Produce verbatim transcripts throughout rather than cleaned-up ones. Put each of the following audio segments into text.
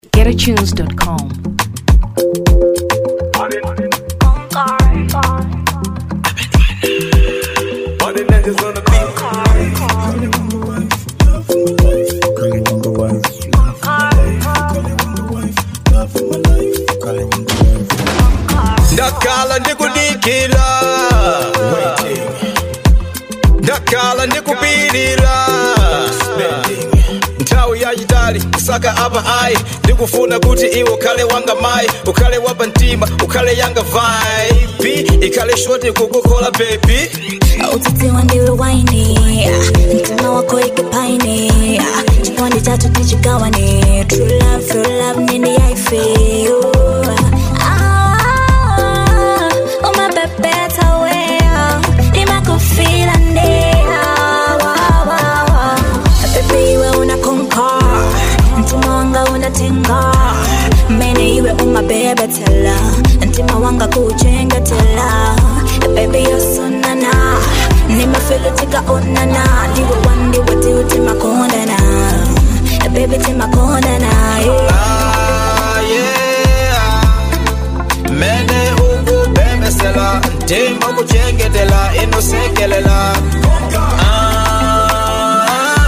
get a tunes dot com. Ndakala ndikudikira Ndakala ndikupirira Nthawi yachitali kusaka apa ai ndikufuna kuti iwe ukhale wanga mai ukhale wapa mtima ukhale yanga vibe ikhale shoti kukukola baby utitiwa ndiwe waini mtima wako ikipaini chikondi chatu tichigawane true love true love nini yaife Baby tella ntima wanga kuchenga tella baby yosonana nima feel tika onana diwe wandi wati utima kondana baby tima kondana ah yeah mene ugu bebe sela ntima kuchenga tella inosekelela ah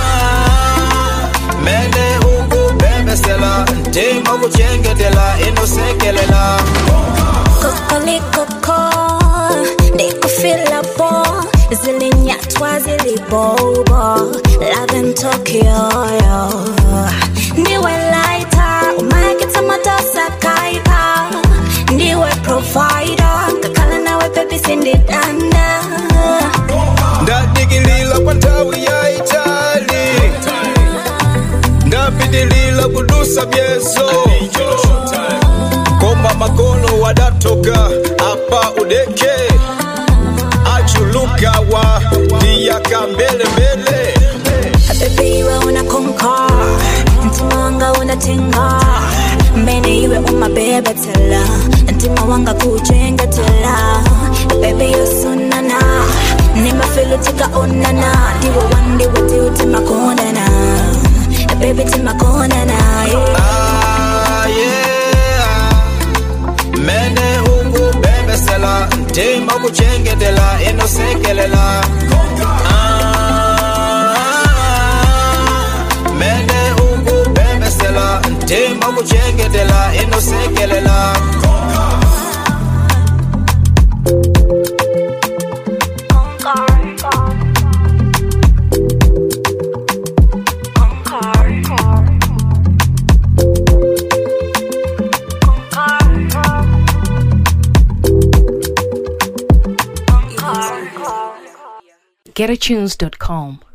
mene ugu bebe sela ntima kuchenga tella inosekelela kokoli koko ndiko feel bo zilinyatwa zilibobo love in Tokyo yo ndiwe lighter umakita matosa kaika ndiwe provider kakala nawe baby sindidanda ndadikilila kwa nthawi ya Itali ndapidilila kudusa byeso koma makolo wadatoka apa udeke achuluka wa diyaka mbele mbele baby iwe unakonka ntima wanga unatenga mbene iwe umabebe tela ntima wanga kuchenga tela baby yosunana nima feel tika onana diwe wandi wati utima kondana baby tima kondana ah yeah mene ungu bebe sela ntima kuchengetela inosekelela ah mene ungu bebe sela ntima kuchengetela inosekelela get a tunes dot com.